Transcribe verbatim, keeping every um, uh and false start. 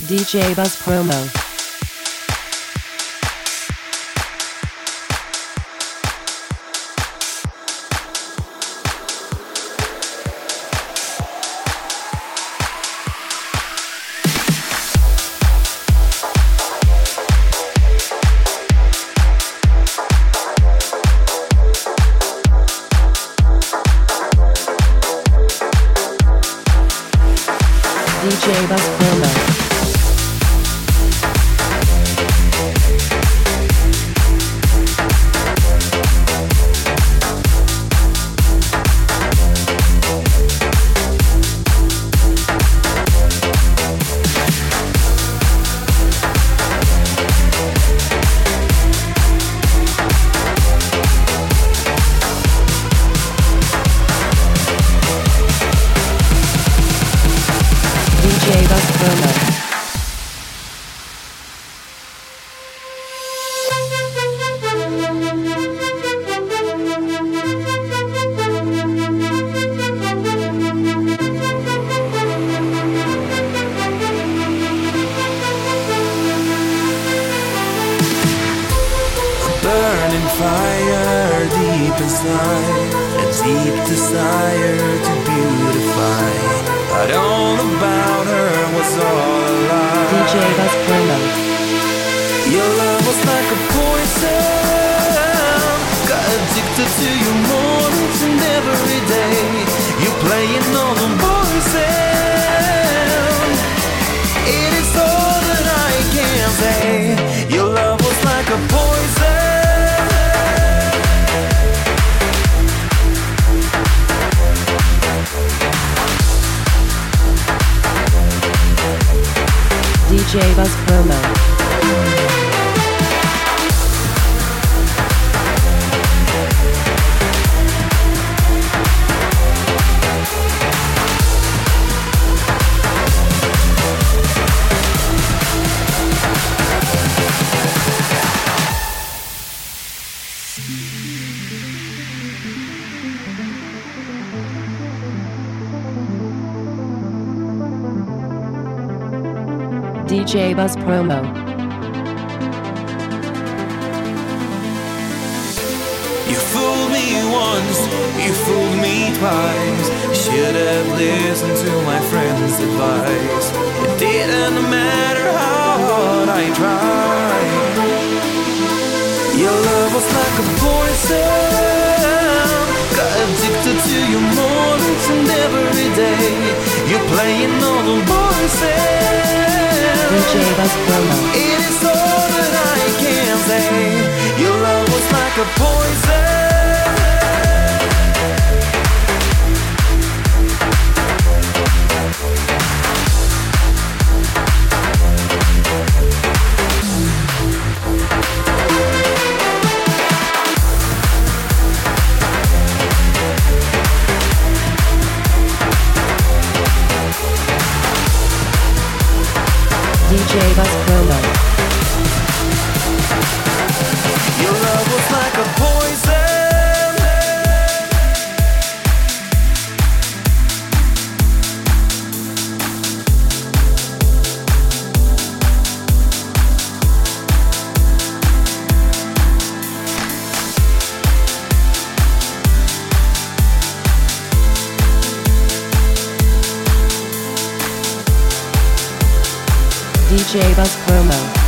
D J Buzz Promo. D J Buzz Promo. D J Buzz Promo. Burning fire deep inside, a deep desire to beautify. But all about her was all a lie. D J Buzz Promo. Your love was like a poison. Got addicted to your mornings and every day. You're playing all the poison. It is all that I can say. Your love was like a poison. D J Buzz Promo. D J Buzz Promo. You fooled me once, you fooled me twice. You should have listened to my friend's advice. It didn't matter how hard I tried. Your love was like a poison. Got addicted to your mornings and every day. You're playing all the voices. D J Buzz Promo. It is all that I can say. Your love was like a poison. D J Buzz Promo. Your love was like a poison. D J Buzz Promo.